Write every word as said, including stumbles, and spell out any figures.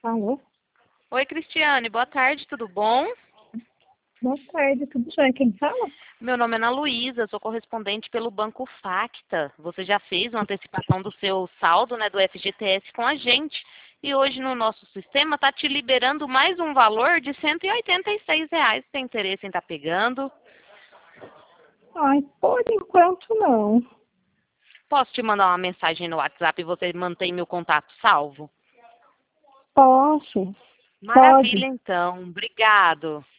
Alô? Oi, Cristiane, boa tarde, tudo bom? Boa tarde, tudo bem? Quem fala? Meu nome é Ana Luísa, sou correspondente pelo Banco Facta. Você já fez uma antecipação do seu saldo, né, do F G T S com a gente. E hoje no nosso sistema está te liberando mais um valor de cento e oitenta e seis reais. Tem interesse em estar pegando? Ai, por enquanto não. Posso te mandar uma mensagem no WhatsApp e você mantém meu contato salvo? Posso? Maravilha, Pode. então. Obrigado.